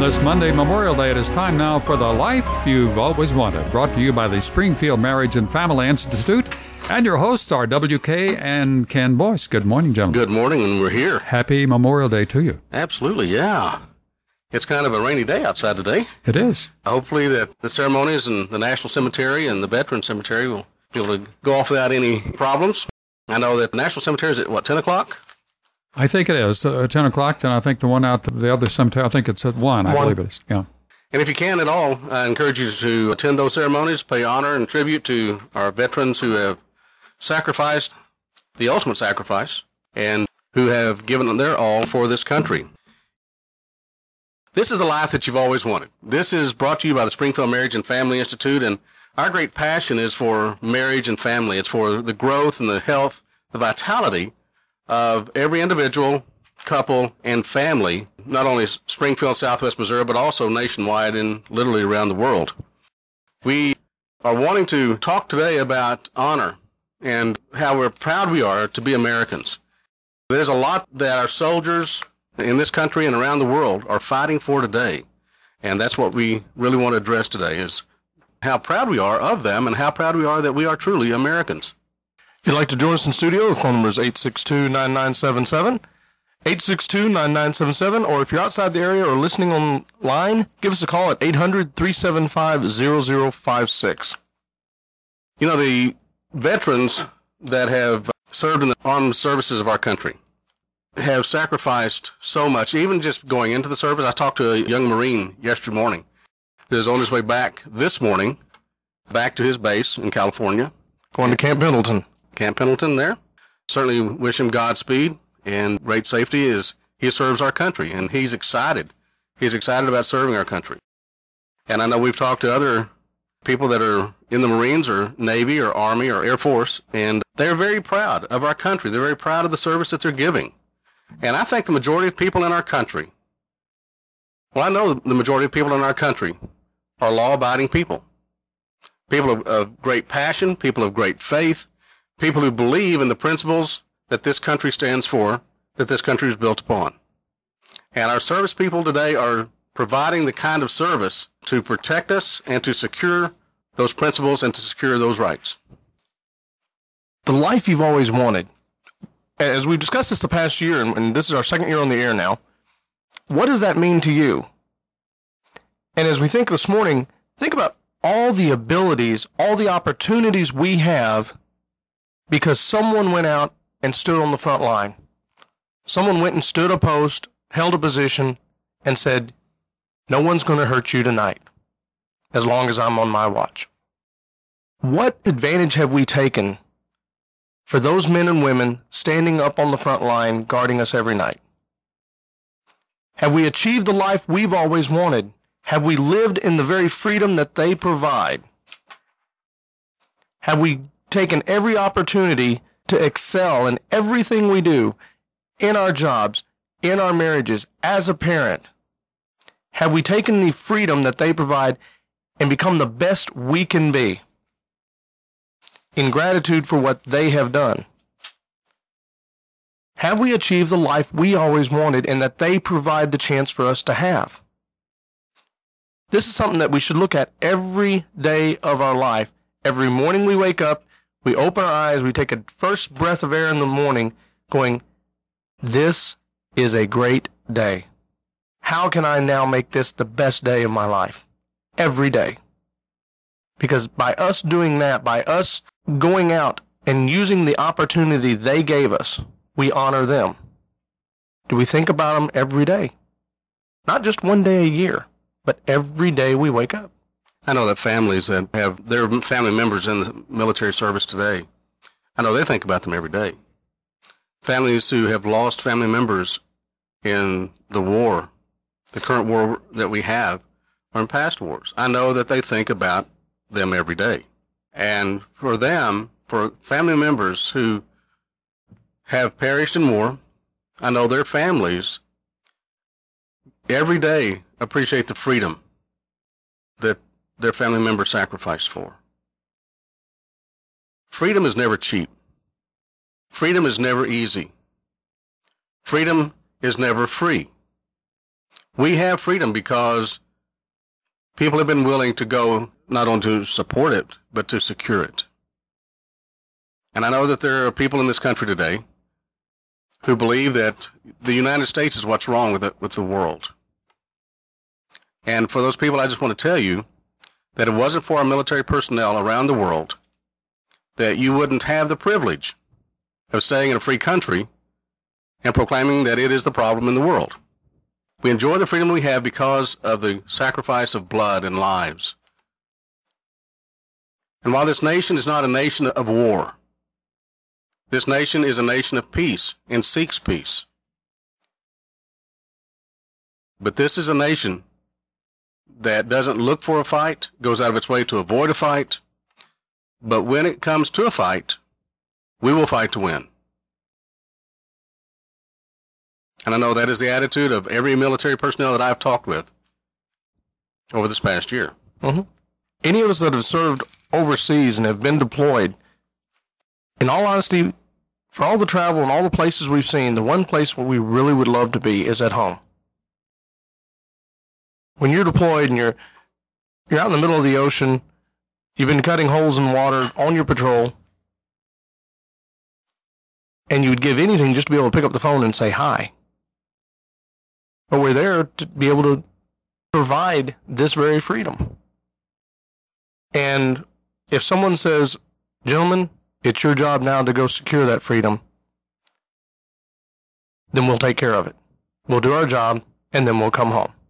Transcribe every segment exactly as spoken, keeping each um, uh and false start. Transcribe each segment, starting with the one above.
this Monday, Memorial Day. It is time now for The Life You've Always Wanted, brought to you by the Springfield Marriage and Family Institute. And your hosts are W K and Ken Boyce. Good morning, gentlemen. Good morning, and we're here. Happy Memorial Day to you. Absolutely, yeah. It's kind of a rainy day outside today. It is. Hopefully that the ceremonies in the National Cemetery and the Veterans Cemetery will be able to go off without any problems. I know that the National Cemetery is at, what, ten o'clock? I think it is, uh, ten o'clock. Then I think the one out to the other cemetery, I think it's at one, I one. believe it is. Yeah. And if you can at all, I encourage you to attend those ceremonies, pay honor and tribute to our veterans who have sacrificed the ultimate sacrifice and who have given their all for this country. This is the life that you've always wanted. This is brought to you by the Springfield Marriage and Family Institute, and our great passion is for marriage and family. It's for the growth and the health, the vitality of every individual, couple, and family, not only Springfield, Southwest Missouri, but also nationwide and literally around the world. We are wanting to talk today about honor and how we're proud we are to be Americans. There's a lot that our soldiers in this country and around the world are fighting for today, and that's what we really want to address today, is how proud we are of them and how proud we are that we are truly Americans. If you'd like to join us in studio, the phone number is eight six two, nine nine seven seven, eight six two, nine nine seven seven, or if you're outside the area or listening online, give us a call at eight hundred, three seven five, zero zero five six. You know, the veterans that have served in the armed services of our country have sacrificed so much, even just going into the service. I talked to a young Marine yesterday morning who is on his way back this morning, back to his base in California. Going to Camp Pendleton. Camp Pendleton there. Certainly wish him Godspeed and great safety as he serves our country, and he's excited. He's excited about serving our country. And I know we've talked to other people that are in the Marines or Navy or Army or Air Force, and they're very proud of our country. They're very proud of the service that they're giving. And I think the majority of people in our country, well, I know the majority of people in our country are law-abiding people. People of, of great passion, people of great faith, people who believe in the principles that this country stands for, that this country is built upon. And our service people today are providing the kind of service to protect us and to secure those principles and to secure those rights. The life you've always wanted. As we've discussed this the past year, and this is our second year on the air now, what does that mean to you? And as we think this morning, think about all the abilities, all the opportunities we have because someone went out and stood on the front line. Someone went and stood a post, held a position, and said, no one's going to hurt you tonight as long as I'm on my watch. What advantage have we taken for those men and women standing up on the front line guarding us every night? Have we achieved the life we've always wanted? Have we lived in the very freedom that they provide? Have we taken every opportunity to excel in everything we do, in our jobs, in our marriages, as a parent? Have we taken the freedom that they provide and become the best we can be in gratitude for what they have done? Have we achieved the life we always wanted and that they provide the chance for us to have? This is something that we should look at every day of our life. Every morning we wake up, we open our eyes, we take a first breath of air in the morning going, this is a great day. How can I now make this the best day of my life? Every day. Because by us doing that, by us going out and using the opportunity they gave us, we honor them. Do we think about them every day? Not just one day a year, but every day we wake up. I know that families that have their family members in the military service today, I know they think about them every day. Families who have lost family members in the war, the current war that we have, or in past wars, I know that they think about them every day. And for them, for family members who have perished in war, I know their families every day appreciate the freedom that their family members sacrificed for. Freedom is never cheap. Freedom is never easy. Freedom is never free. We have freedom because people have been willing to go not only to support it, but to secure it. And I know that there are people in this country today who believe that the United States is what's wrong with it, with the world. And for those people, I just want to tell you that if it wasn't for our military personnel around the world, that you wouldn't have the privilege of staying in a free country and proclaiming that it is the problem in the world. We enjoy the freedom we have because of the sacrifice of blood and lives. And while this nation is not a nation of war, this nation is a nation of peace and seeks peace. But this is a nation that doesn't look for a fight, goes out of its way to avoid a fight. But when it comes to a fight, we will fight to win. And I know that is the attitude of every military personnel that I've talked with over this past year. Mm-hmm. Any of us that have served overseas and have been deployed, in all honesty, for all the travel and all the places we've seen, the one place where we really would love to be is at home. When you're deployed and you're you're out in the middle of the ocean, you've been cutting holes in water on your patrol, and you would give anything just to be able to pick up the phone and say hi. But we're there to be able to provide this very freedom. And if someone says, gentlemen, it's your job now to go secure that freedom, then we'll take care of it. We'll do our job, and then we'll come home.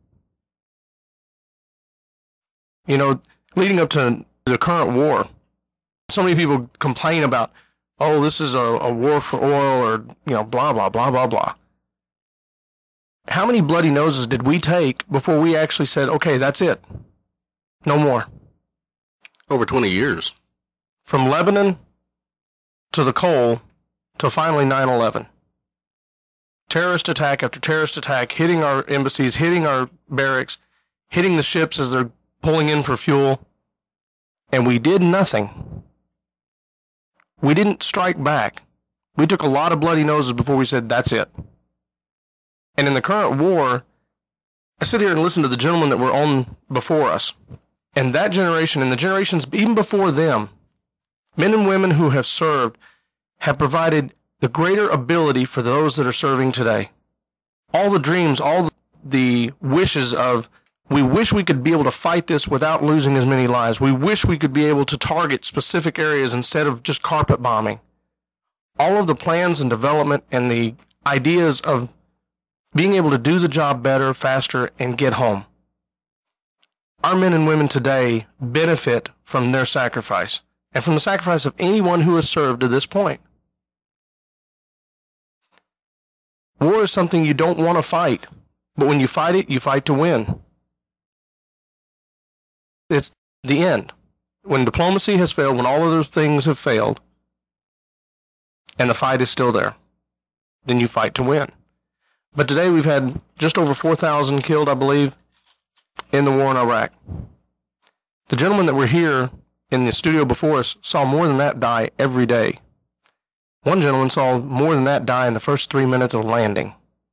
You know, leading up to the current war, so many people complain about, oh, this is a, a war for oil, or, you know, blah, blah, blah, blah, blah. How many bloody noses did we take before we actually said, okay, that's it? No more. Over twenty years. From Lebanon to the coal to finally nine eleven. Terrorist attack after terrorist attack, hitting our embassies, hitting our barracks, hitting the ships as they're pulling in for fuel. And we did nothing. We didn't strike back. We took a lot of bloody noses before we said, that's it. And in the current war, I sit here and listen to the gentlemen that were on before us. And that generation, and the generations even before them, men and women who have served, have provided the greater ability for those that are serving today. All the dreams, all the wishes of, we wish we could be able to fight this without losing as many lives. We wish we could be able to target specific areas instead of just carpet bombing. All of the plans and development and the ideas of being able to do the job better, faster, and get home. Our men and women today benefit from their sacrifice, and from the sacrifice of anyone who has served to this point. War is something you don't want to fight, but when you fight it, you fight to win. It's the end. When diplomacy has failed, when all of those things have failed, and the fight is still there, then you fight to win. But today we've had just over four thousand killed, I believe, in the war in Iraq. The gentlemen that were here in the studio before us saw more than that die every day. One gentleman saw more than that die in the first three minutes of landing.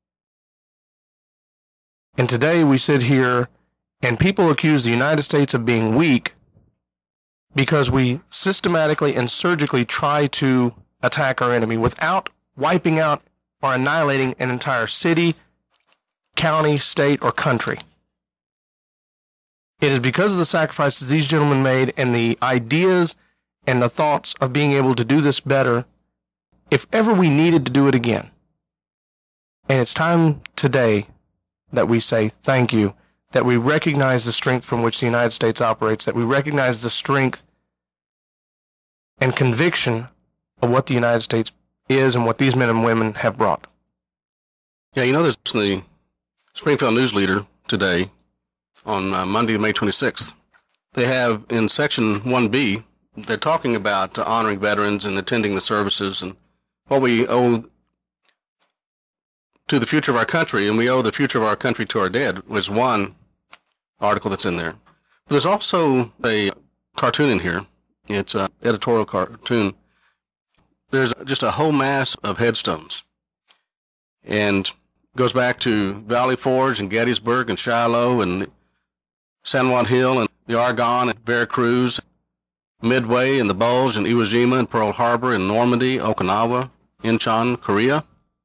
And today we sit here and people accuse the United States of being weak because we systematically and surgically try to attack our enemy without wiping out or annihilating an entire city, county, state, or country. It is because of the sacrifices these gentlemen made and the ideas and the thoughts of being able to do this better if ever we needed to do it again. And it's time today that we say thank you, that we recognize the strength from which the United States operates, that we recognize the strength and conviction of what the United States is and what these men and women have brought. Yeah, you know, there's the Springfield News Leader today on uh, Monday, May twenty-sixth. They have in section one B, they're talking about uh, honoring veterans and attending the services and what we owe to the future of our country, and we owe the future of our country to our dead, was one article that's in there. But there's also a cartoon in here. It's an editorial cartoon. There's just a whole mass of headstones. And Goes back to Valley Forge and Gettysburg and Shiloh and San Juan Hill and the Argonne and Veracruz, Midway and the Bulge and Iwo Jima and Pearl Harbor and Normandy, Okinawa, Incheon, Korea.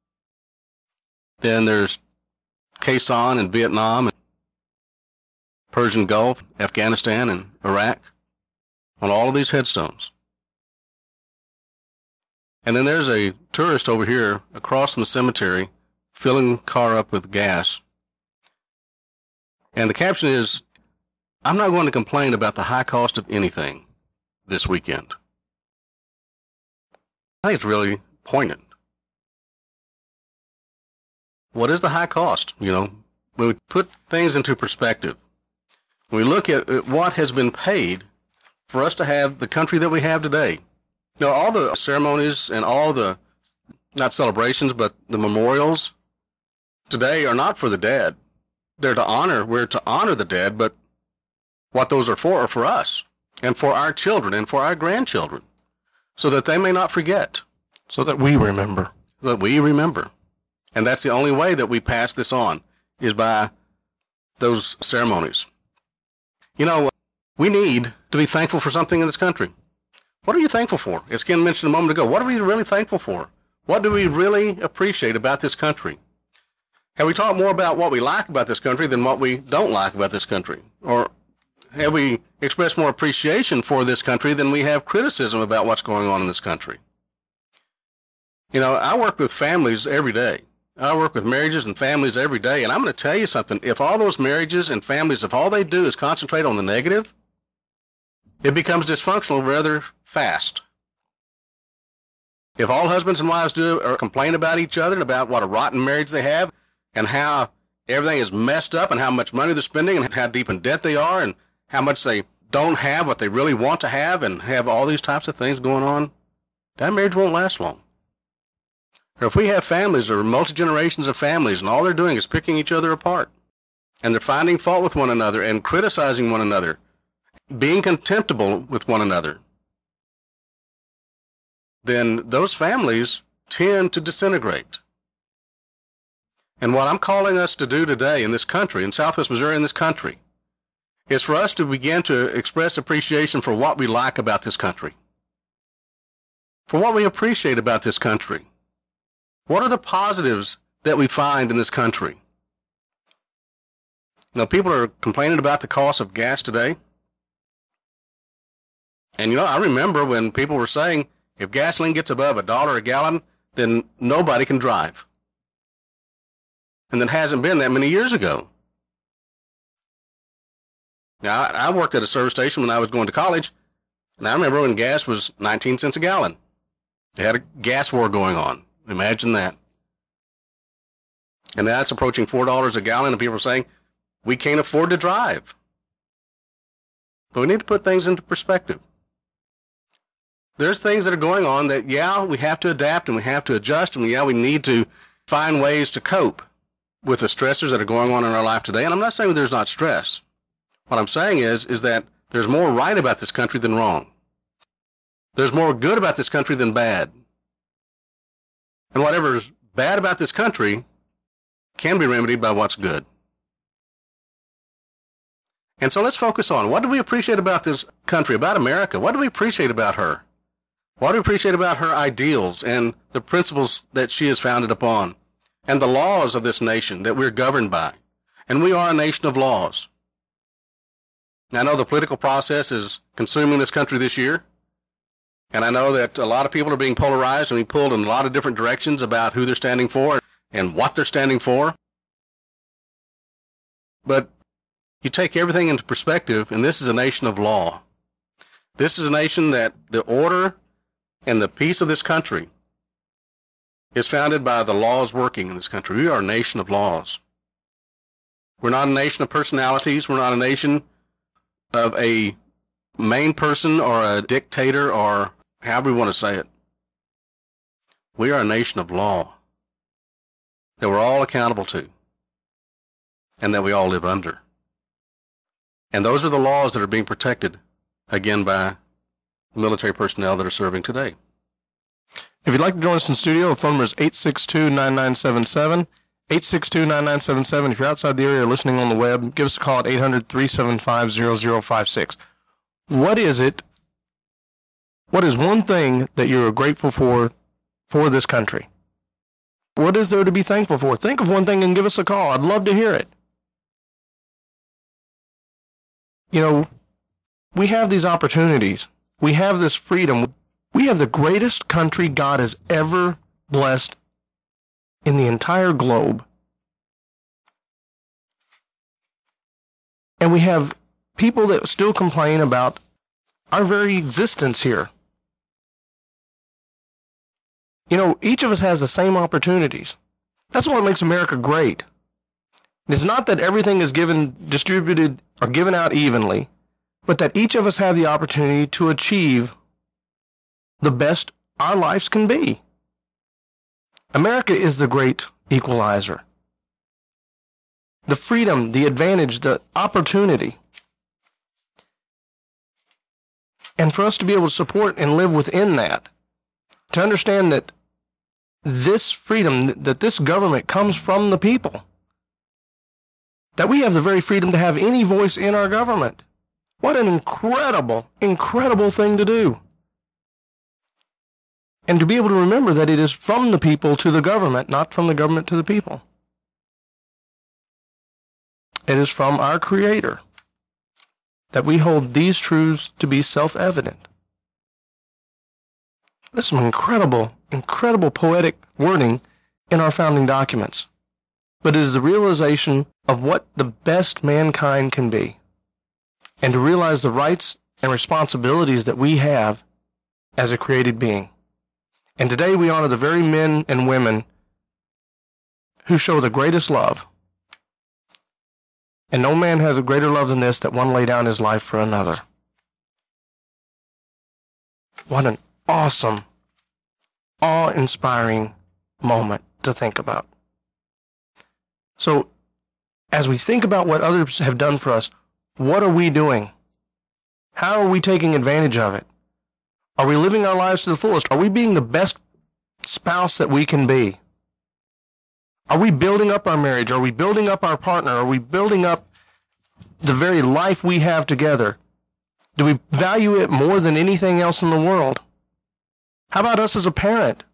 Then there's Khe Sanh in Vietnam, and Persian Gulf, Afghanistan, and Iraq on all of these headstones. And then there's a tourist over here across from the cemetery filling the car up with gas. And the caption is, "I'm not going to complain about the high cost of anything this weekend." I think it's really poignant. What is the high cost? You know, when we put things into perspective, when we look at what has been paid for us to have the country that we have today. You know, all the ceremonies and all the, not celebrations, but the memorials today are not for the dead. They're to honor, we're to honor the dead, but what those are for are for us and for our children and for our grandchildren, so that they may not forget. So that we remember. So that we remember. And that's the only way that we pass this on, is by those ceremonies. You know, we need to be thankful for something in this country. What are you thankful for? As Ken mentioned a moment ago, what are we really thankful for? What do we really appreciate about this country? Have we talked more about what we like about this country than what we don't like about this country? Or have we expressed more appreciation for this country than we have criticism about what's going on in this country? You know, I work with families every day. I work with marriages and families every day, and I'm going to tell you something. If all those marriages and families, if all they do is concentrate on the negative, it becomes dysfunctional rather fast. If all husbands and wives do or complain about each other and about what a rotten marriage they have and how everything is messed up and how much money they're spending and how deep in debt they are and how much they don't have what they really want to have and have all these types of things going on, that marriage won't last long. Or if we have families or multi-generations of families and all they're doing is picking each other apart and they're finding fault with one another and criticizing one another, being contemptible with one another, then those families tend to disintegrate. And what I'm calling us to do today in this country, in Southwest Missouri, in this country, is for us to begin to express appreciation for what we like about this country, for what we appreciate about this country. What are the positives that we find in this country? You know, people are complaining about the cost of gas today. And, you know, I remember when people were saying, if gasoline gets above a dollar a gallon, then nobody can drive. And that hasn't been that many years ago. Now, I, I worked at a service station when I was going to college, and I remember when gas was nineteen cents a gallon. They had a gas war going on. Imagine that. And that's approaching four dollars a gallon, and people are saying, we can't afford to drive. But we need to put things into perspective. There's things that are going on that, yeah, we have to adapt and we have to adjust, and yeah, we need to find ways to cope with the stressors that are going on in our life today. And I'm not saying there's not stress. What I'm saying is, is that there's more right about this country than wrong. There's more good about this country than bad. And whatever's bad about this country can be remedied by what's good. And so let's focus on, what do we appreciate about this country, about America? What do we appreciate about her? What do we appreciate about her ideals and the principles that she is founded upon and the laws of this nation that we're governed by? And we are a nation of laws. Now, I know the political process is consuming this country this year. And I know that a lot of people are being polarized and being pulled in a lot of different directions about who they're standing for and what they're standing for. But you take everything into perspective, and this is a nation of law. This is a nation that the order and the peace of this country is founded by the laws working in this country. We are a nation of laws. We're not a nation of personalities. We're not a nation of a main person or a dictator or however we want to say it. We are a nation of law that we're all accountable to and that we all live under. And those are the laws that are being protected, again, by military personnel that are serving today. If you'd like to join us in studio, the phone number is eight six two, nine nine seven seven, eight six two, nine nine seven seven. If you're outside the area listening on the web, give us a call at eight hundred, three seven five, zero zero five six. What is it, what is one thing that you're grateful for for this country? What is there to be thankful for? Think of one thing and give us a call. I'd love to hear it. You know, we have these opportunities. We have this freedom. We have the greatest country God has ever blessed in the entire globe. And we have people that still complain about our very existence here. You know, each of us has the same opportunities. That's what makes America great. It's not that everything is given, distributed, or given out evenly, but that each of us have the opportunity to achieve the best our lives can be. America is the great equalizer. The freedom, the advantage, the opportunity. And for us to be able to support and live within that, to understand that this freedom, that this government comes from the people, that we have the very freedom to have any voice in our government. What an incredible, incredible thing to do. And to be able to remember that it is from the people to the government, not from the government to the people. It is from our Creator that we hold these truths to be self-evident. There's some incredible, incredible poetic wording in our founding documents. But it is the realization of what the best mankind can be. And to realize the rights and responsibilities that we have as a created being. And today we honor the very men and women who show the greatest love. And no man has a greater love than this, that one lay down his life for another. What an awesome, awe-inspiring moment to think about. So, as we think about what others have done for us, what are we doing? How are we taking advantage of it? Are we living our lives to the fullest? Are we being the best spouse that we can be? Are we building up our marriage? Are we building up our partner? Are we building up the very life we have together? Do we value it more than anything else in the world? How about us as a parent?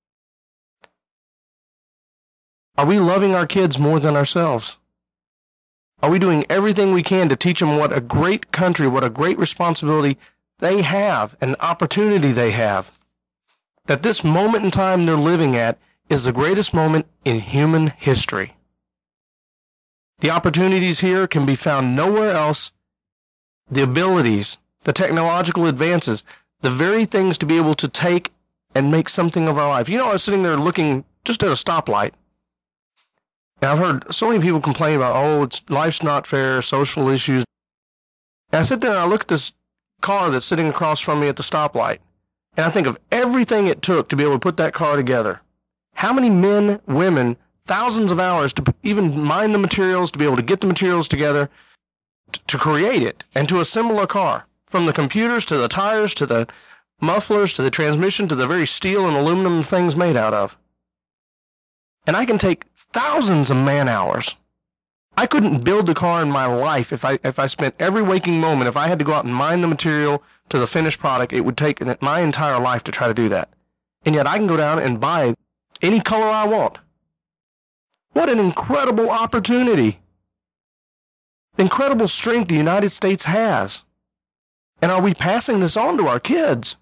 Are we loving our kids more than ourselves? Are we doing everything we can to teach them what a great country, what a great responsibility they have, an opportunity they have? That this moment in time they're living at is the greatest moment in human history. The opportunities here can be found nowhere else. The abilities, the technological advances, the very things to be able to take and make something of our life. You know, I was sitting there looking just at a stoplight. And I've heard so many people complain about, oh, it's life's not fair, social issues. And I sit there and I look at this car that's sitting across from me at the stoplight. And I think of everything it took to be able to put that car together. How many men, women, thousands of hours to even mine the materials, to be able to get the materials together, to, to create it, and to assemble a car. From the computers, to the tires, to the mufflers, to the transmission, to the very steel and aluminum the thing's made out of. And I can take thousands of man hours. I couldn't build the car in my life if I if I spent every waking moment, if I had to go out and mine the material to the finished product, it would take my entire life to try to do that. And yet I can go down and buy any color I want. What an incredible opportunity. The incredible strength the United States has. And are we passing this on to our kids?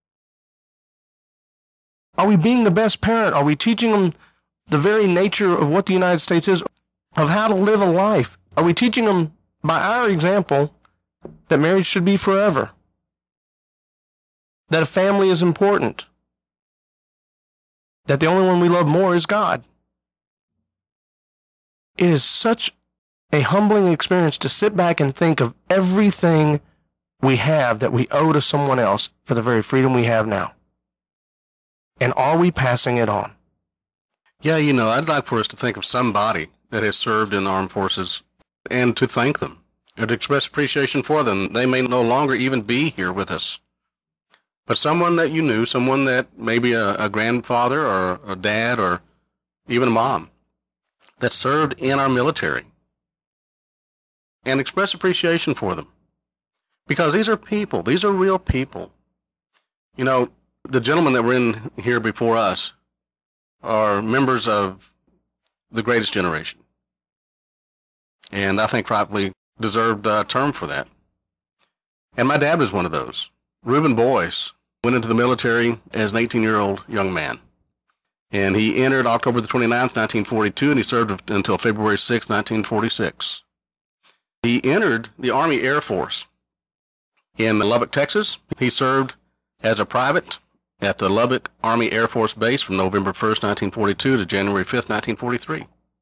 Are we being the best parent? Are we teaching them the very nature of what the United States is, of how to live a life? Are we teaching them by our example that marriage should be forever? That a family is important? That the only one we love more is God? It is such a humbling experience to sit back and think of everything we have that we owe to someone else for the very freedom we have now. And are we passing it on? Yeah, you know, I'd like for us to think of somebody that has served in the armed forces and to thank them and to express appreciation for them. They may no longer even be here with us. But someone that you knew, someone that maybe a, a grandfather or a dad or even a mom, that served in our military and express appreciation for them. Because these are people. These are real people. You know, the gentlemen that were in here before us are members of the greatest generation. And I think probably deserved a term for that. And my dad was one of those. Reuben Boyce went into the military as an eighteen-year-old young man. And he entered October the twenty-ninth, nineteen forty-two, and he served until February sixth, nineteen forty-six. He entered the Army Air Force in Lubbock, Texas. He served as a private at the Lubbock Army Air Force Base from November first, nineteen forty-two to January fifth, nineteen forty-three.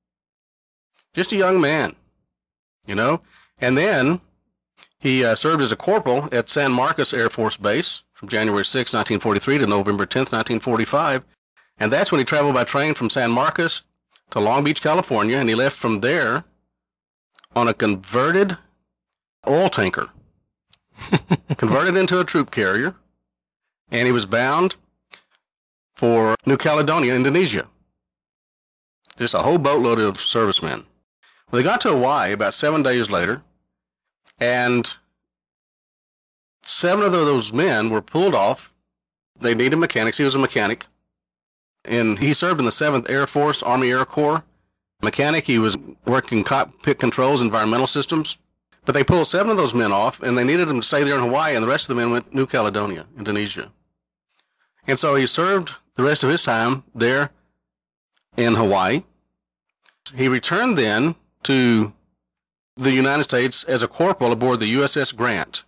Just a young man, you know. And then he uh, served as a corporal at San Marcos Air Force Base from January sixth, nineteen forty-three to November tenth, nineteen forty-five. And that's when he traveled by train from San Marcos to Long Beach, California, and he left from there on a converted oil tanker, converted into a troop carrier, and he was bound for New Caledonia, Indonesia. Just a whole boatload of servicemen. Well, they got to Hawaii about seven days later, and seven of those men were pulled off. They needed mechanics. He was a mechanic. And he served in the seventh Air Force, Army Air Corps. Mechanic, he was working cockpit controls, environmental systems. But they pulled seven of those men off, and they needed them to stay there in Hawaii, and the rest of the men went to New Caledonia, Indonesia. And so he served the rest of his time there in Hawaii. He returned then to the United States as a corporal aboard the U S S Grant.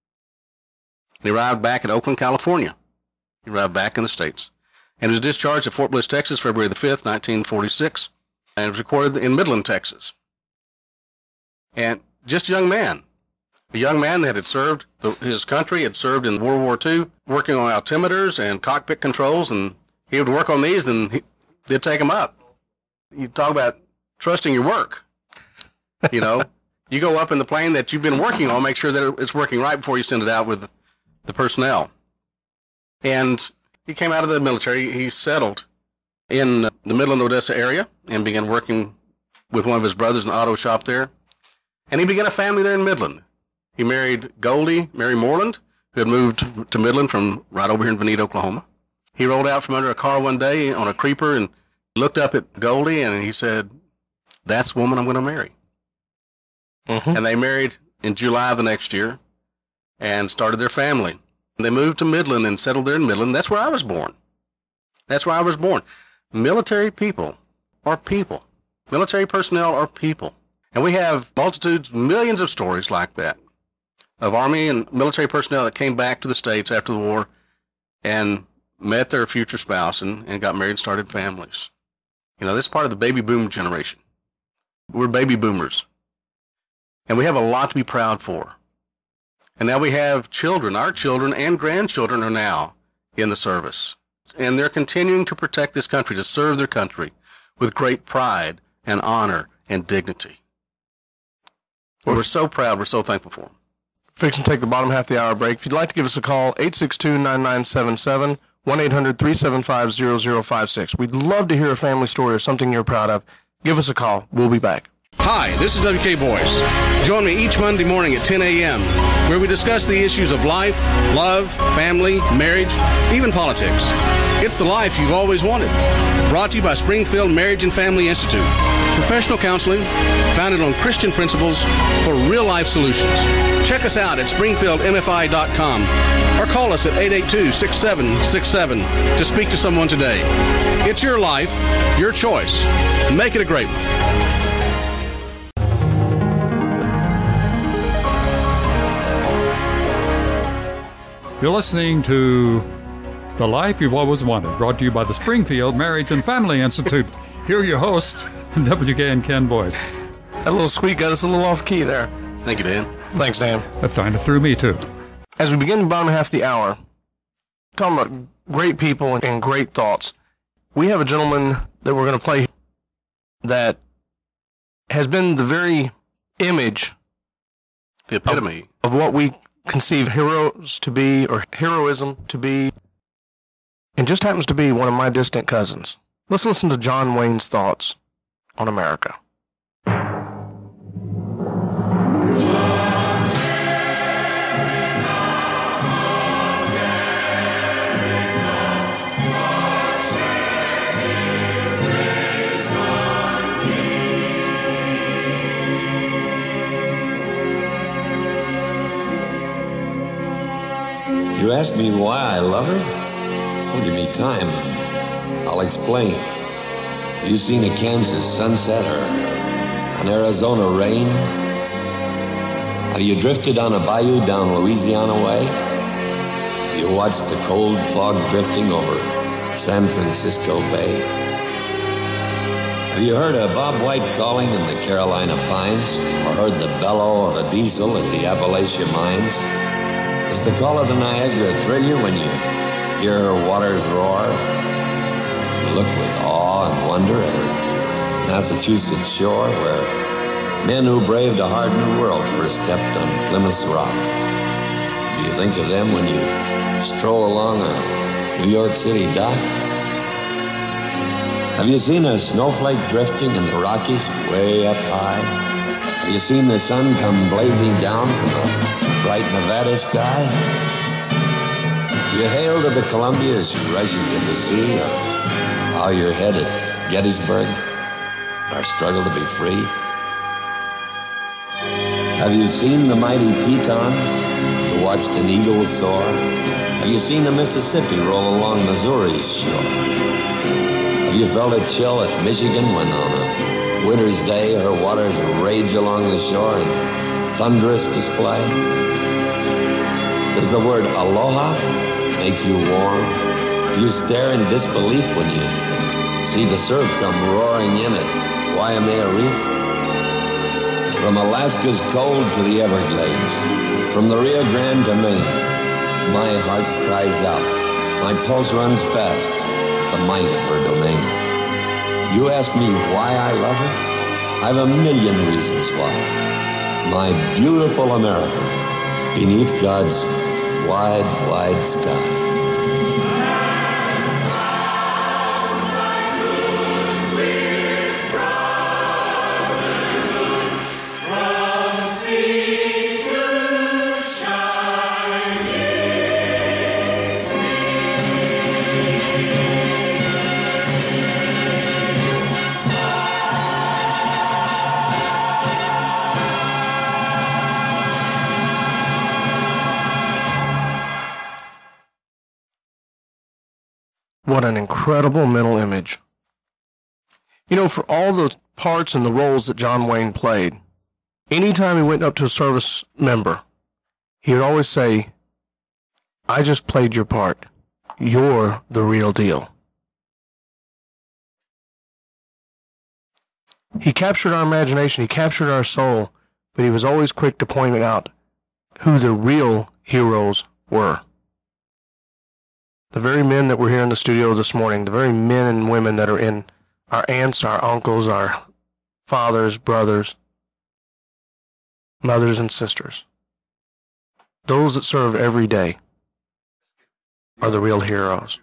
He arrived back in Oakland, California. He arrived back in the States. And was discharged at Fort Bliss, Texas, February the fifth, nineteen forty-six, and was recorded in Midland, Texas. And just a young man, a young man that had served the, his country, had served in World War Two, working on altimeters and cockpit controls, and he would work on these, and he, they'd take him up. You talk about trusting your work. You know, you go up in the plane that you've been working on, make sure that it's working right before you send it out with the personnel. And he came out of the military. He settled in the Midland, Odessa area and began working with one of his brothers in an auto shop there. And he began a family there in Midland. He married Goldie Mary Moreland, who had moved to Midland from right over here in Veneta, Oklahoma. He rolled out from under a car one day on a creeper and looked up at Goldie, and he said, "That's the woman I'm going to marry." Mm-hmm. And they married in July of the next year and started their family. They moved to Midland and settled there in Midland. That's where I was born. That's where I was born. Military people are people. Military personnel are people. And we have multitudes, millions of stories like that of Army and military personnel that came back to the States after the war and met their future spouse and, and got married and started families. You know, this is part of the baby boom generation. We're baby boomers. And we have a lot to be proud for. And now we have children. Our children and grandchildren are now in the service. And they're continuing to protect this country, to serve their country with great pride and honor and dignity. We're so proud. We're so thankful for them. Fixing to take the bottom half of the hour break. If you'd like to give us a call, eight six two, nine nine seven seven, one eight hundred, three seven five, zero zero five six. We'd love to hear a family story or something you're proud of. Give us a call. We'll be back. Hi, this is W K Boyce. Join me each Monday morning at ten a.m., where we discuss the issues of life, love, family, marriage, even politics. It's the life you've always wanted. Brought to you by Springfield Marriage and Family Institute. Professional counseling founded on Christian principles for real-life solutions. Check us out at springfield m f i dot com or call us at eight eight two, six seven six seven to speak to someone today. It's your life, your choice. Make it a great one. You're listening to The Life You've Always Wanted, brought to you by the Springfield Marriage and Family Institute. Here are your hosts, W K and Ken Boyce. That little squeak got us a little off key there. Thank you, Dan. Thanks, Dan. That kind of threw me, too. As we begin the bottom half of the hour, talking about great people and great thoughts, we have a gentleman that we're going to play that has been the very image, the epitome of, of what we conceive heroes to be, or heroism to be, and just happens to be one of my distant cousins. Let's listen to John Wayne's thoughts on America. You ask me why I love her? Well, give me time. I'll explain. Have you seen a Kansas sunset or an Arizona rain? Have you drifted on a bayou down Louisiana way? Have you watched the cold fog drifting over San Francisco Bay? Have you heard a Bob White calling in the Carolina pines, or heard the bellow of a diesel at the Appalachia mines? Does the call of the Niagara thrill you when you hear her waters roar? You look with awe and wonder at her Massachusetts shore, where men who braved a hard new world first stepped on Plymouth's rock. Do you think of them when you stroll along a New York City dock? Have you seen a snowflake drifting in the Rockies way up high? Have you seen the sun come blazing down from a bright Nevada sky? You hail to the Columbia as she rushes to the sea, or how you're headed Gettysburg, our struggle to be free? Have you seen the mighty Tetons? You watched an eagle soar? Have you seen the Mississippi roll along Missouri's shore? Have you felt a chill at Michigan when on a winter's day her waters rage along the shore in thunderous display? Does the word aloha make you warm? Do you stare in disbelief when you see the surf come roaring in at Waimea Reef? From Alaska's cold to the Everglades, from the Rio Grande to Maine, my heart cries out, my pulse runs fast, the might of her domain. You ask me why I love her? I've a million reasons why. My beautiful America, beneath God's wide, wide sky. What an incredible mental image. You know, for all the parts and the roles that John Wayne played, anytime he went up to a service member, he would always say, I just played your part. You're the real deal. He captured our imagination, he captured our soul, but he was always quick to point out who the real heroes were. The very men that were here in the studio this morning, the very men and women that are in our aunts, our uncles, our fathers, brothers, mothers, and sisters, those that serve every day are the real heroes.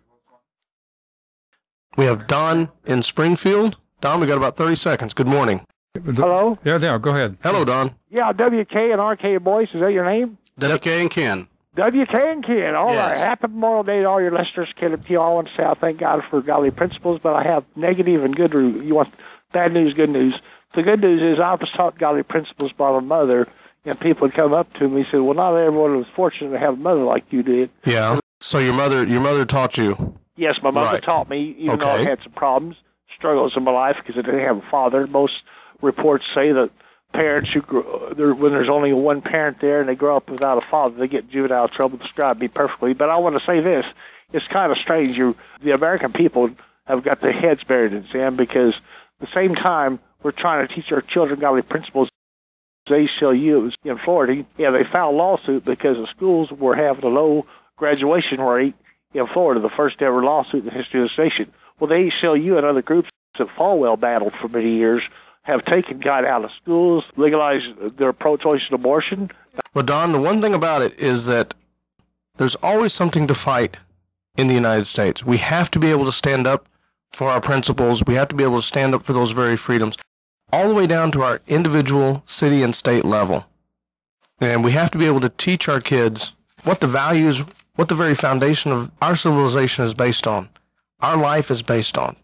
We have Don in Springfield. Don, we got about thirty seconds. Good morning. Hello? There, there. Go ahead. Hello, Don. Yeah, W K and R K Boyce, is that your name? W K and Ken. W K and Ken, all Yes. right. Happy Memorial Day to all your listeners. Ken and T. I want to say I thank God for godly principles, but I have negative and good. Re- you want bad news, good news. The good news is I was taught godly principles by my mother, and people would come up to me and say, well, not everyone was fortunate to have a mother like you did. Yeah. So your mother, your mother taught you. Yes, my mother Right. taught me, even though I Okay. had some problems, struggles in my life because I didn't have a father. Most reports say that parents who grow, there, when there's only one parent there and they grow up without a father, they get in juvenile trouble. Describe me perfectly. But I want to say this. It's kind of strange. You, the American people have got their heads buried in sand because at the same time we're trying to teach our children godly principles. A C L U, it was in Florida. Yeah, they filed a lawsuit because the schools were having a low graduation rate in Florida, the first ever lawsuit in the history of the station. Well, the A C L U and other groups that Falwell battled for many years have taken God out of schools, legalized their pro-choice abortion. Well, Don, the one thing about it is that there's always something to fight in the United States. We have to be able to stand up for our principles. We have to be able to stand up for those very freedoms, all the way down to our individual city and state level. And we have to be able to teach our kids what the values, what the very foundation of our civilization is based on, our life is based on.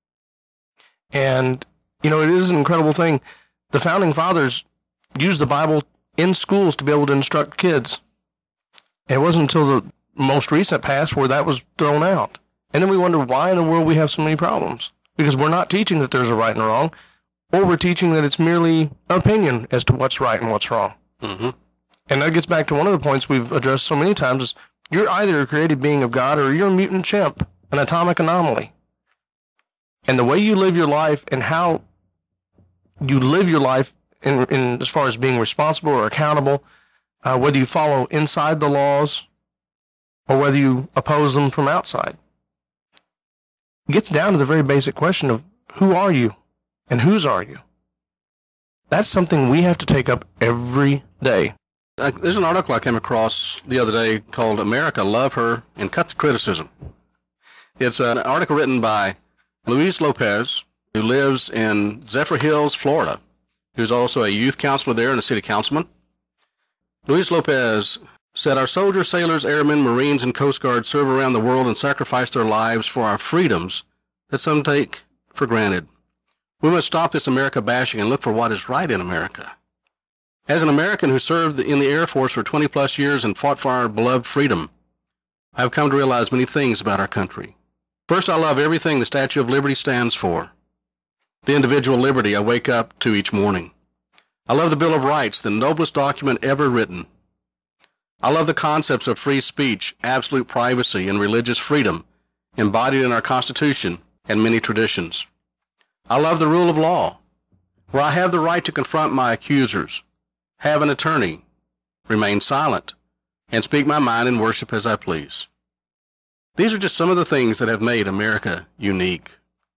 And, you know, it is an incredible thing. The Founding Fathers used the Bible in schools to be able to instruct kids. It wasn't until the most recent past where that was thrown out. And then we wonder why in the world we have so many problems. Because we're not teaching that there's a right and a wrong, or we're teaching that it's merely an opinion as to what's right and what's wrong. Mm-hmm. And that gets back to one of the points we've addressed so many times is you're either a created being of God or you're a mutant chimp, an atomic anomaly. And the way you live your life and how you live your life in, in as far as being responsible or accountable, uh, whether you follow inside the laws or whether you oppose them from outside, gets down to the very basic question of who are you and whose are you? That's something we have to take up every day. Uh, there's an article I came across the other day called America, Love Her, and Cut the Criticism. It's an article written by Luis Lopez, who lives in Zephyr Hills, Florida, who's also a youth counselor there and a city councilman. Luis Lopez said, our soldiers, sailors, airmen, Marines, and Coast Guard serve around the world and sacrifice their lives for our freedoms that some take for granted. We must stop this America bashing and look for what is right in America. As an American who served in the Air Force for twenty plus years and fought for our beloved freedom, I have come to realize many things about our country. First, I love everything the Statue of Liberty stands for, the individual liberty I wake up to each morning. I love the Bill of Rights, the noblest document ever written. I love the concepts of free speech, absolute privacy, and religious freedom embodied in our Constitution and many traditions. I love the rule of law, where I have the right to confront my accusers, have an attorney, remain silent, and speak my mind and worship as I please. These are just some of the things that have made America unique.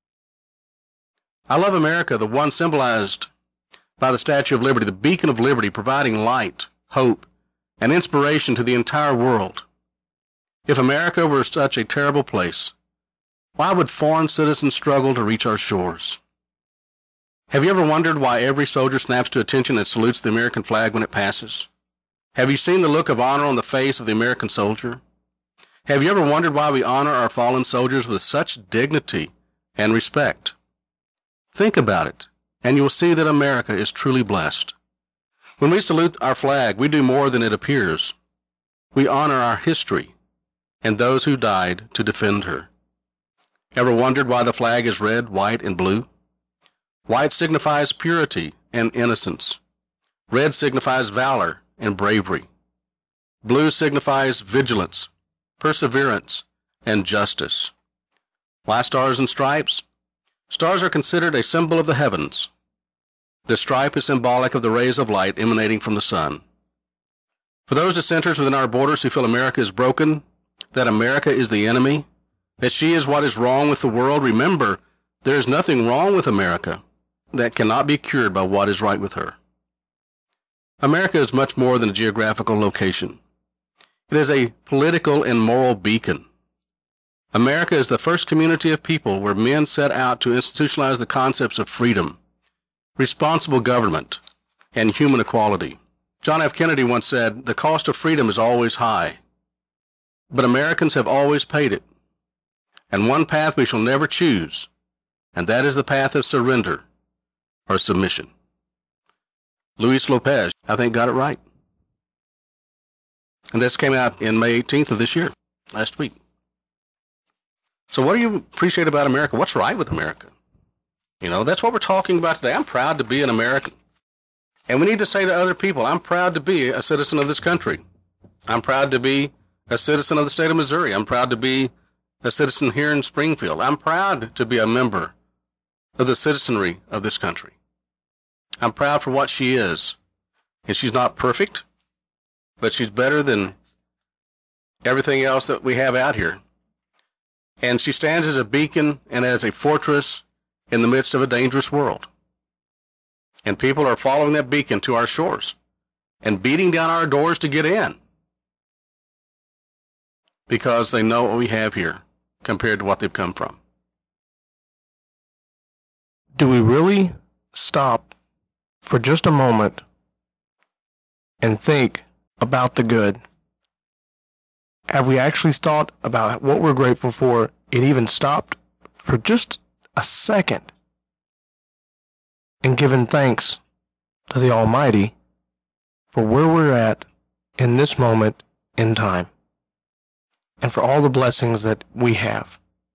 I love America, the one symbolized by the Statue of Liberty, the beacon of liberty, providing light, hope, and inspiration to the entire world. If America were such a terrible place, why would foreign citizens struggle to reach our shores? Have you ever wondered why every soldier snaps to attention and salutes the American flag when it passes? Have you seen the look of honor on the face of the American soldier? Have you ever wondered why we honor our fallen soldiers with such dignity and respect? Think about it, and you will see that America is truly blessed. When we salute our flag, we do more than it appears. We honor our history and those who died to defend her. Ever wondered why the flag is red, white, and blue? White signifies purity and innocence. Red signifies valor and bravery. Blue signifies vigilance, perseverance, and justice. Why stars and stripes? Stars are considered a symbol of the heavens. The stripe is symbolic of the rays of light emanating from the sun. For those dissenters within our borders who feel America is broken, that America is the enemy, that she is what is wrong with the world, remember, there is nothing wrong with America that cannot be cured by what is right with her. America is much more than a geographical location. It is a political and moral beacon. America is the first community of people where men set out to institutionalize the concepts of freedom, responsible government, and human equality. John F. Kennedy once said, the cost of freedom is always high, but Americans have always paid it. And one path we shall never choose, and that is the path of surrender or submission. Luis Lopez, I think, got it right. And this came out in May eighteenth of this year, last week. So what do you appreciate about America? What's right with America? You know, that's what we're talking about today. I'm proud to be an American. And we need to say to other people, I'm proud to be a citizen of this country. I'm proud to be a citizen of the state of Missouri. I'm proud to be a citizen here in Springfield. I'm proud to be a member of the citizenry of this country. I'm proud for what she is. And she's not perfect, but she's better than everything else that we have out here. And she stands as a beacon and as a fortress in the midst of a dangerous world. And people are following that beacon to our shores and beating down our doors to get in because they know what we have here compared to what they've come from. do we really stop for just a moment and think about the good? Have we actually thought about what we're grateful for and even stopped for just a second and given thanks to the Almighty for where we're at in this moment in time and for all the blessings that we have?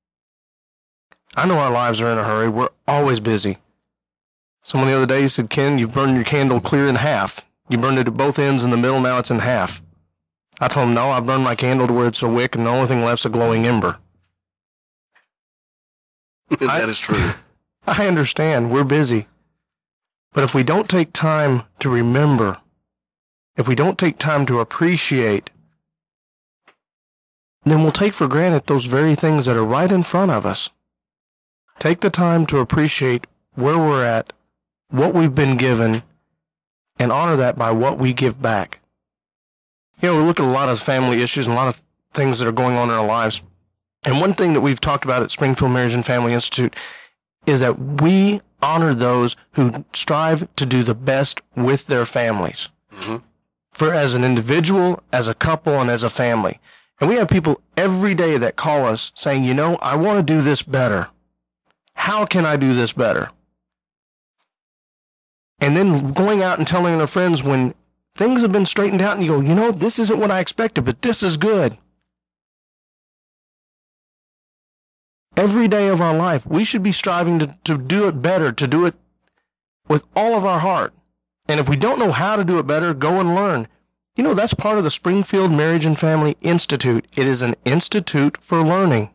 I know our lives are in a hurry. We're always busy. Someone the other day said, Ken, you've burned your candle clear in half. You burned it at both ends in the middle, now it's in half. I told him, no, I burned my candle to where it's a wick and the only thing left's a glowing ember. that I, is true. I understand. We're busy. But if we don't take time to remember, if we don't take time to appreciate, then we'll take for granted those very things that are right in front of us. Take the time to appreciate where we're at, what we've been given, and honor that by what we give back. You know, we look at a lot of family issues and a lot of things that are going on in our lives. And one thing that we've talked about at Springfield Marriage and Family Institute is that we honor those who strive to do the best with their families. Mm-hmm. For as an individual, as a couple, and as a family. And we have people every day that call us saying, you know, I want to do this better. How can I do this better? And then going out and telling their friends when things have been straightened out and you go, you know, this isn't what I expected, but this is good. Every day of our life, we should be striving to, to do it better, to do it with all of our heart. And if we don't know how to do it better, go and learn. You know, that's part of the Springfield Marriage and Family Institute. It is an institute for learning.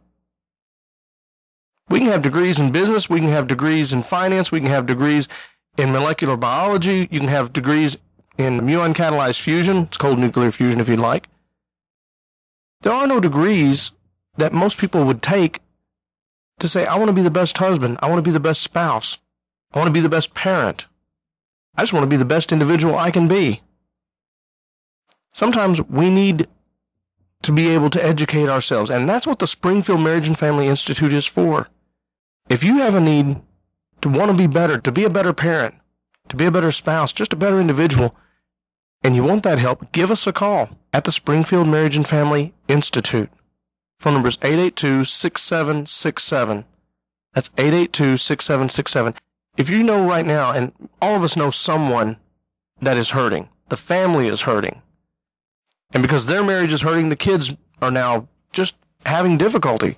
We can have degrees in business, we can have degrees in finance, we can have degrees in molecular biology, you can have degrees in muon-catalyzed fusion, it's called nuclear fusion if you'd like. There are no degrees that most people would take to say, I want to be the best husband, I want to be the best spouse, I want to be the best parent. I just want to be the best individual I can be. Sometimes we need to be able to educate ourselves, and that's what the Springfield Marriage and Family Institute is for. If you have a need to want to be better, to be a better parent, to be a better spouse, just a better individual, and you want that help, give us a call at the Springfield Marriage and Family Institute. Phone number is eight eight two, six seven six seven. That's eight eight two, six seven six seven. If you know right now, and all of us know someone that is hurting, the family is hurting, and because their marriage is hurting, the kids are now just having difficulty,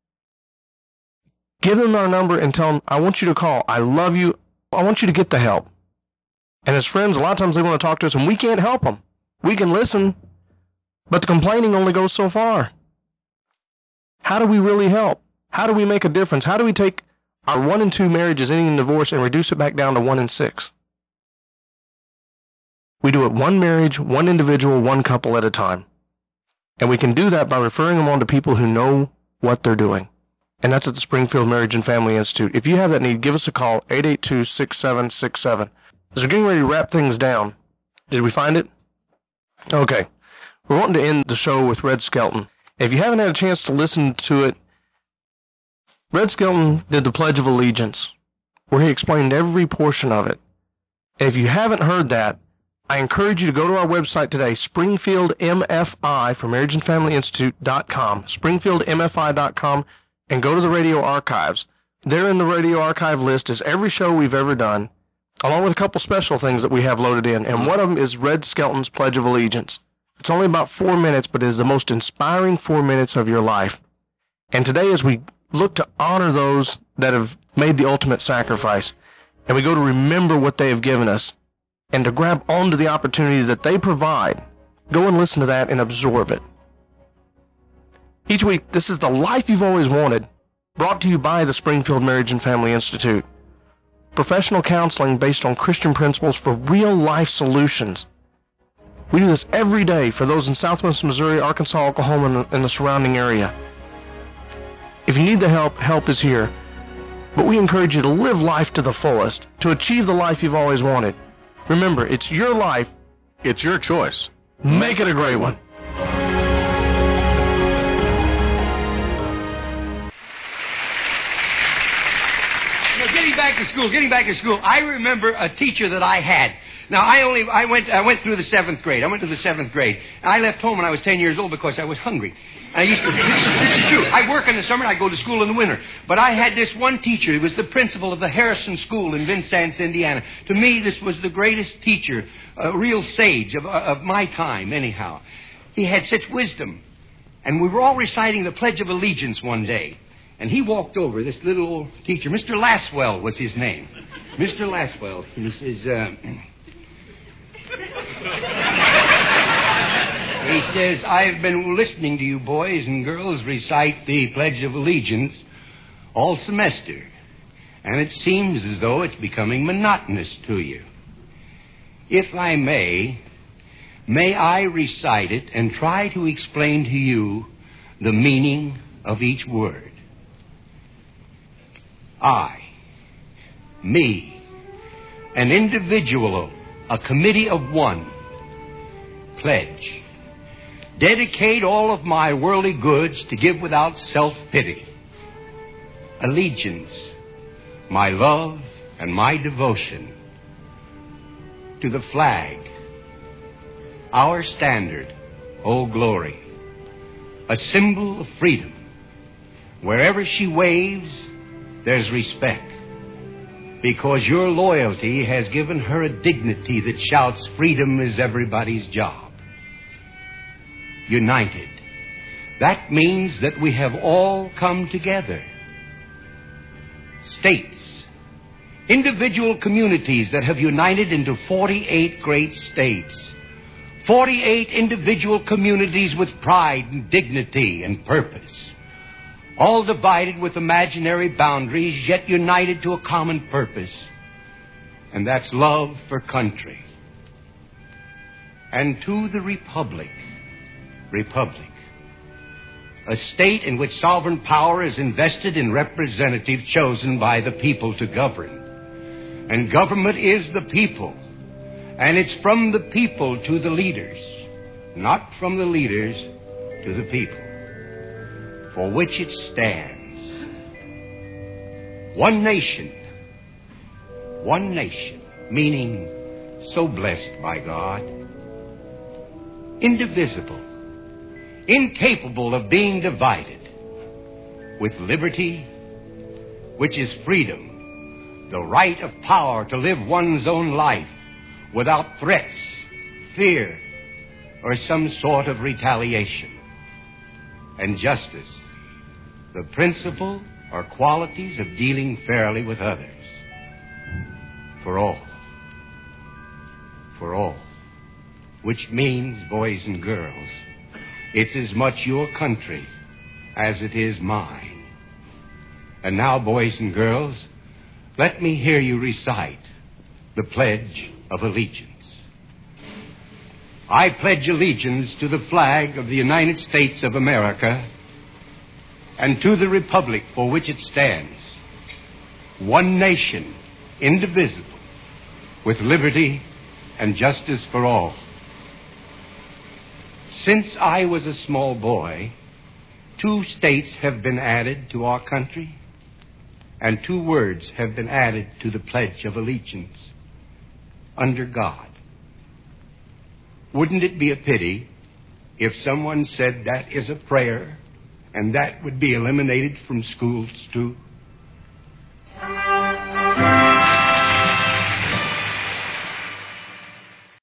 give them our number and tell them, I want you to call. I love you. I want you to get the help. And as friends, a lot of times they want to talk to us, and we can't help them. We can listen, but the complaining only goes so far. How do we really help? How do we make a difference? How do we take our one and two marriages ending in divorce and reduce it back down to one and six? We do it one marriage, one individual, one couple at a time. And we can do that by referring them on to people who know what they're doing. And that's at the Springfield Marriage and Family Institute. If you have that need, give us a call, eight eight two, six seven six seven. As we're getting ready to wrap things down, did we find it? Okay. We're wanting to end the show with Red Skelton. If you haven't had a chance to listen to it, Red Skelton did the Pledge of Allegiance, where he explained every portion of it. And if you haven't heard that, I encourage you to go to our website today, Springfield M F I for Marriage and Family Institute dot com, Springfield M F I dot com, and go to the radio archives. There in the radio archive list is every show we've ever done, along with a couple special things that we have loaded in, and one of them is Red Skelton's Pledge of Allegiance. It's only about four minutes, but it is the most inspiring four minutes of your life. And today, as we look to honor those that have made the ultimate sacrifice, and we go to remember what they have given us, and to grab onto the opportunities that they provide, go and listen to that and absorb it. Each week, this is the life you've always wanted, brought to you by the Springfield Marriage and Family Institute. Professional counseling based on Christian principles for real-life solutions. We do this every day for those in Southwest Missouri, Arkansas, Oklahoma, and the surrounding area. If you need the help, help is here. But we encourage you to live life to the fullest, to achieve the life you've always wanted. Remember, it's your life. It's your choice. Make it a great one. getting back to school, getting back to school, I remember a teacher that I had. Now, I only, I went, I went through the seventh grade. I went to the seventh grade. I left home when I was ten years old because I was hungry. And I used to, this, this is true. I work in the summer and I go to school in the winter. But I had this one teacher. He was the principal of the Harrison School in Vincennes, Indiana. To me, this was the greatest teacher, a real sage of, of my time, anyhow. He had such wisdom. And we were all reciting the Pledge of Allegiance one day. And he walked over, this little old teacher. Mister Laswell was his name. Mister Laswell. And he says, uh, he says, I've been listening to you boys and girls recite the Pledge of Allegiance all semester. And it seems as though it's becoming monotonous to you. If I may, may I recite it and try to explain to you the meaning of each word. I, me, an individual, a committee of one, pledge, dedicate all of my worldly goods to give without self-pity. Allegiance, my love and my devotion to the flag, our standard, Old Glory, a symbol of freedom. Wherever she waves, there's respect, because your loyalty has given her a dignity that shouts, freedom is everybody's job. United. That means that we have all come together. States. Individual communities that have united into forty-eight great states. forty-eight individual communities with pride and dignity and purpose. All divided with imaginary boundaries, yet united to a common purpose. And that's love for country. And to the Republic. Republic. A state in which sovereign power is invested in representatives chosen by the people to govern. And government is the people. And it's from the people to the leaders. Not from the leaders to the people. For which it stands. One nation. One nation. Meaning so blessed by God. Indivisible. Incapable of being divided. With liberty, which is freedom. The right of power to live one's own life without threats, fear, or some sort of retaliation. And justice, the principle or qualities of dealing fairly with others. For all. For all. Which means, boys and girls, it's as much your country as it is mine. And now, boys and girls, let me hear you recite the Pledge of Allegiance. I pledge allegiance to the flag of the United States of America and to the republic for which it stands, one nation, indivisible, with liberty and justice for all. Since I was a small boy, two states have been added to our country, and two words have been added to the Pledge of Allegiance, under God. Wouldn't it be a pity if someone said that is a prayer and that would be eliminated from schools too?